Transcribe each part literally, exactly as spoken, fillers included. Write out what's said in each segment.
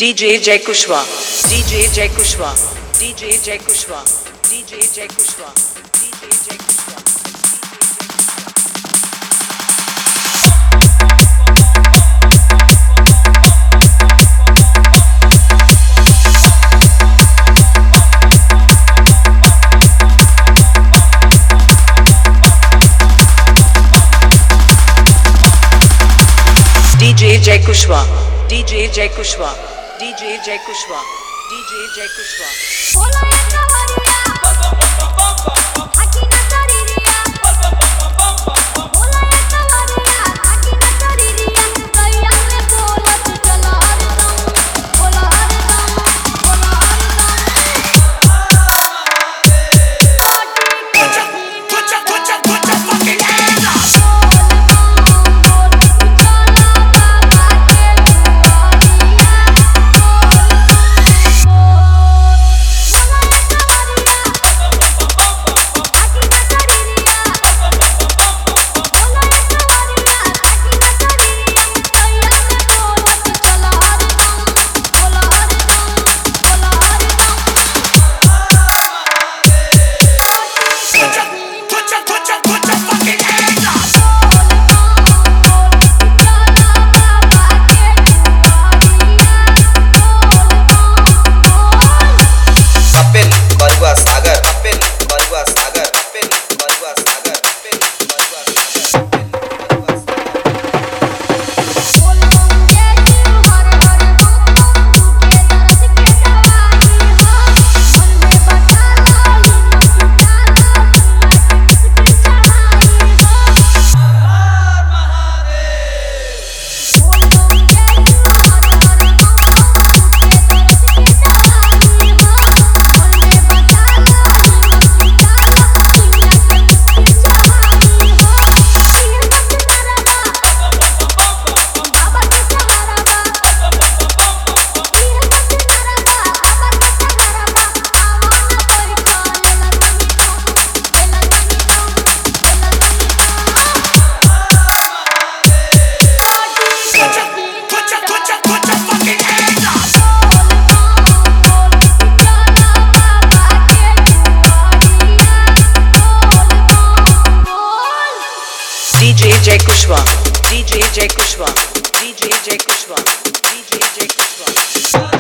D J Jai Kushwa, D J Jai Kushwa, D J Jai Kushwa, D J Jai Kushwa, D J Jai Kushwa. D J Jai Kushwa, D J Jai Kushwa, D J Jai Kushwa, D J Jai Kushwa. बोला ये कवरिया, आकी न करिरिया, बोला ये कवरिया, आकी न करिरिया, गैया में बोलत चला हरदम, बोला हरदम, बोला हरदम। Put your, put your, put your fucking hands up! D J Jai Kushwa, D J Jai Kushwa, D J Jai Kushwa, D J Jai Kushwa.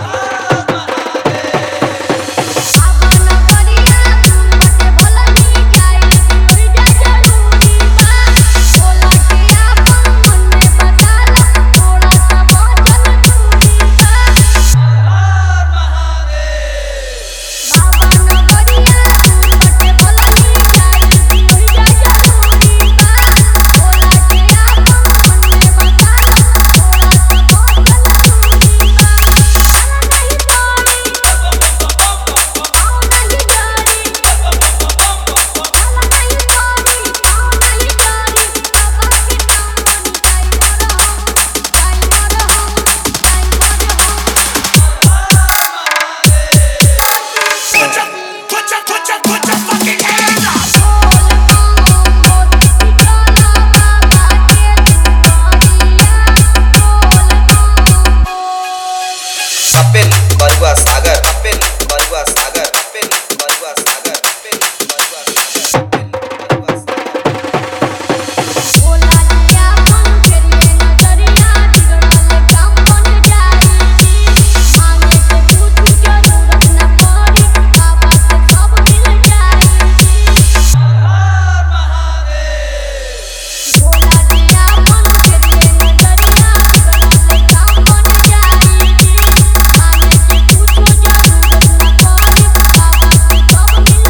Come on.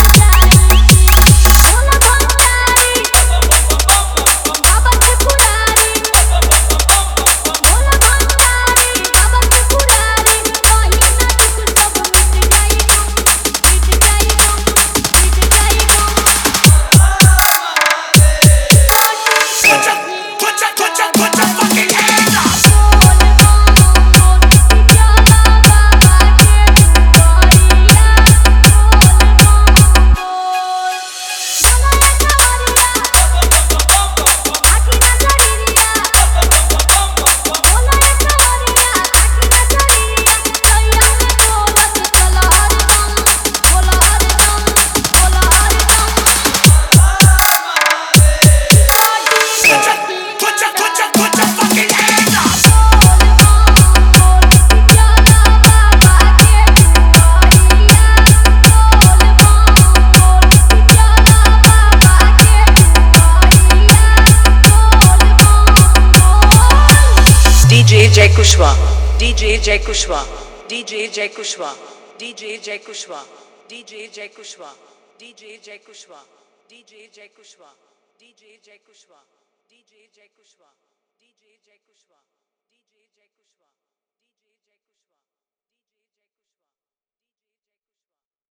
Jay Kushwa, D J Jay Kushwa, D J Jay Kushwa, D J Jay Kushwa, D J Jay Kushwa, D J Jay Kushwa, D J Jay Kushwa, D J Jay Kushwa, D J Jay Kushwa, D J Jay Kushwa.